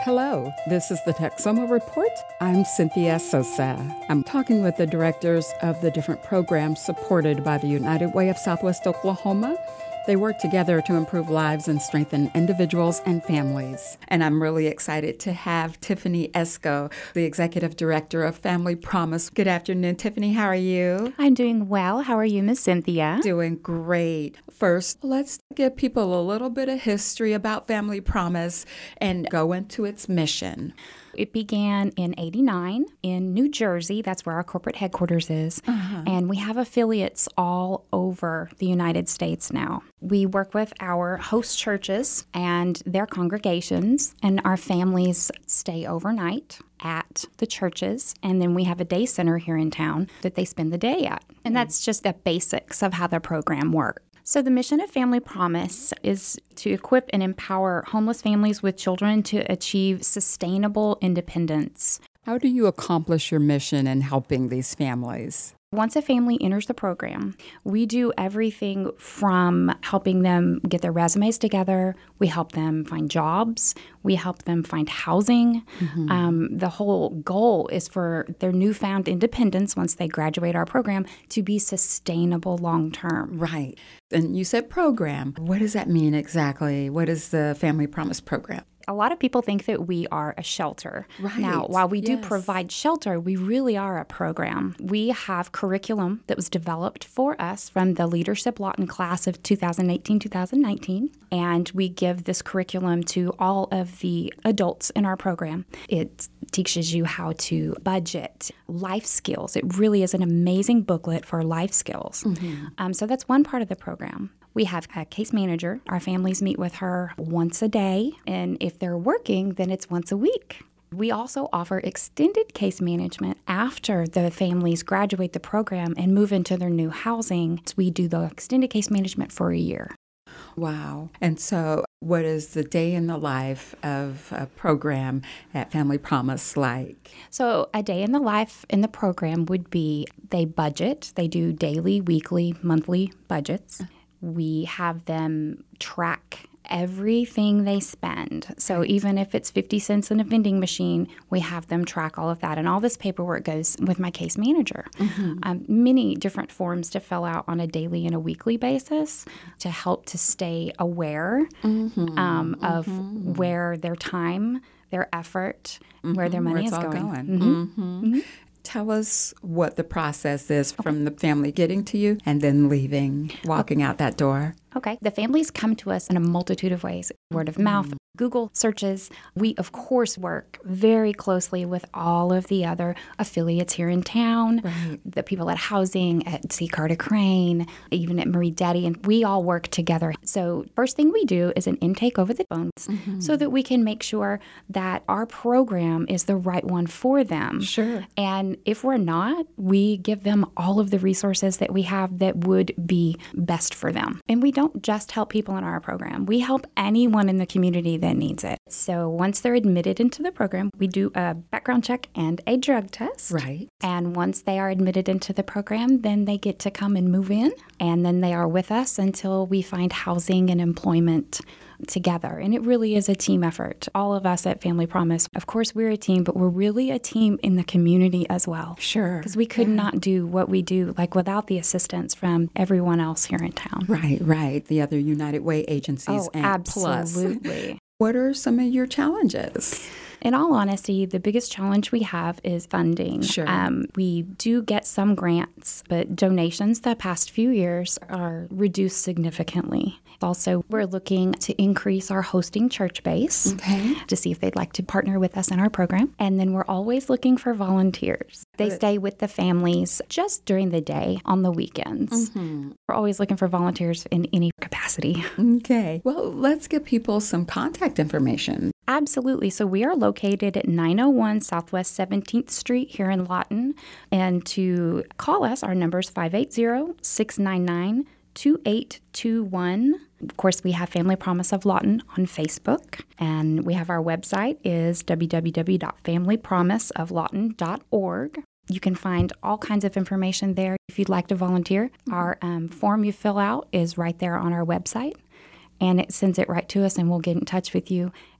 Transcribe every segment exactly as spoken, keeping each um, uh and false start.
Hello, this is the Texoma Report. I'm Cynthia Sosa. I'm talking with the directors of the different programs supported by the United Way of Southwest Oklahoma. They work together to improve lives and strengthen individuals and families. And I'm really excited to have Tiffany Esco, the Executive Director of Family Promise. Good afternoon, Tiffany. How are you? I'm doing well. How are you, Miss Cynthia? Doing great. First, let's give people a little bit of history about Family Promise and go into its mission. It began in eighty-nine in New Jersey. That's where our corporate headquarters is. Uh-huh. And we have affiliates all over the United States now. We work with our host churches and their congregations, and our families stay overnight at the churches, and then we have a day center here in town that they spend the day at. And that's just the basics of how the program works. So the mission of Family Promise is to equip and empower homeless families with children to achieve sustainable independence. How do you accomplish your mission in helping these families? Once a family enters the program, we do everything from helping them get their resumes together. We help them find jobs. We help them find housing. Mm-hmm. Um, the whole goal is for their newfound independence, once they graduate our program, to be sustainable long term. Right. And you said program. What does that mean exactly? What is the Family Promise program? A lot of people think that we are a shelter. Right. Now, while we do yes. provide shelter, we really are a program. We have curriculum that was developed for us from the Leadership Lawton class of two thousand eighteen two thousand nineteen, and we give this curriculum to all of the adults in our program. It teaches you how to budget, life skills. It really is an amazing booklet for life skills. Mm-hmm. Um, so that's one part of the program. We have a case manager. Our families meet with her once a day, and if they're working, then it's once a week. We also offer extended case management after the families graduate the program and move into their new housing. So we do the extended case management for a year. Wow. And so what is the day in the life of a program at Family Promise like? So a day in the life in the program would be they budget. They do daily, weekly, monthly budgets. We have them track everything they spend. So even if it's fifty cents in a vending machine, we have them track all of that. And all this paperwork goes with my case manager. Mm-hmm. Um, many different forms to fill out on a daily and a weekly basis to help to stay aware mm-hmm. Um, of mm-hmm. where their time, their effort, mm-hmm. where their money where it's is all going. going. Mm-hmm. Mm-hmm. Mm-hmm. Tell us what the process is from the family getting to you and then leaving, walking okay. out that door. Okay. The families come to us in a multitude of ways. Word of mouth, mm. Google searches. We, of course, work very closely with all of the other affiliates here in town, right. the people at Housing, at C. Carter Crane, even at Marie Daddy, and we all work together. So first thing we do is an intake over the phone mm-hmm. so that we can make sure that our program is the right one for them. Sure. And if we're not, we give them all of the resources that we have that would be best for them. And we don't just help people in our program. We help anyone in the community that needs it. So once they're admitted into the program, we do a background check and a drug test. Right. And once they are admitted into the program, then they get to come and move in. And then they are with us until we find housing and employment together. And it really is a team effort. All of us at Family Promise, of course, we're a team, but we're really a team in the community as well. Sure. Because we could yeah. not do what we do like without the assistance from everyone else here in town. Right, right. The other United Way agencies oh, and absolutely. Plus. What are some of your challenges? In all honesty, the biggest challenge we have is funding. Sure. Um, we do get some grants, but donations the past few years are reduced significantly. Also, we're looking to increase our hosting church base okay. to see if they'd like to partner with us in our program. And then we're always looking for volunteers. They Good. stay with the families just during the day on the weekends. Mm-hmm. We're always looking for volunteers in any capacity. Okay. Well, let's give people some contact information. Absolutely. So we are located at nine oh one Southwest seventeenth Street here in Lawton. And to call us, our number is five eight zero, six nine nine, two eight two one. Of course, we have Family Promise of Lawton on Facebook, and we have our website is w w w dot family promise of lawton dot org. You can find all kinds of information there if you'd like to volunteer. Mm-hmm. Our um, form you fill out is right there on our website, and it sends it right to us, and we'll get in touch with you.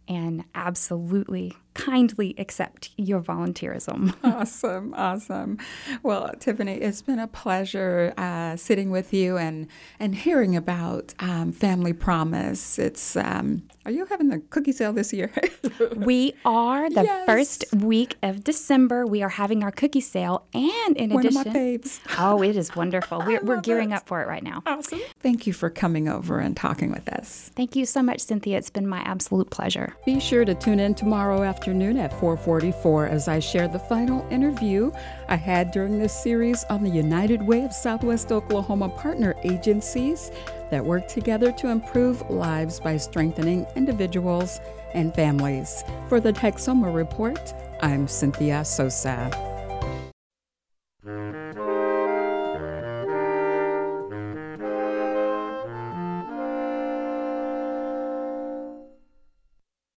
and absolutely kindly accept your volunteerism. Awesome, awesome. Well, Tiffany, it's been a pleasure uh, sitting with you and, and hearing about um, Family Promise. It's um, are you having the cookie sale this year? We are. The Yes. first week of December, we are having our cookie sale, and in One addition, of my faves. oh, it is wonderful. We're, we're love gearing it. up for it right now. Awesome. Thank you for coming over and talking with us. Thank you so much, Cynthia. It's been my absolute pleasure. Be sure to tune in tomorrow afternoon at four forty-four as I share the final interview I had during this series on the United Way of Southwest Oklahoma partner agencies that work together to improve lives by strengthening individuals and families. For the Texoma Report, I'm Cynthia Sosa.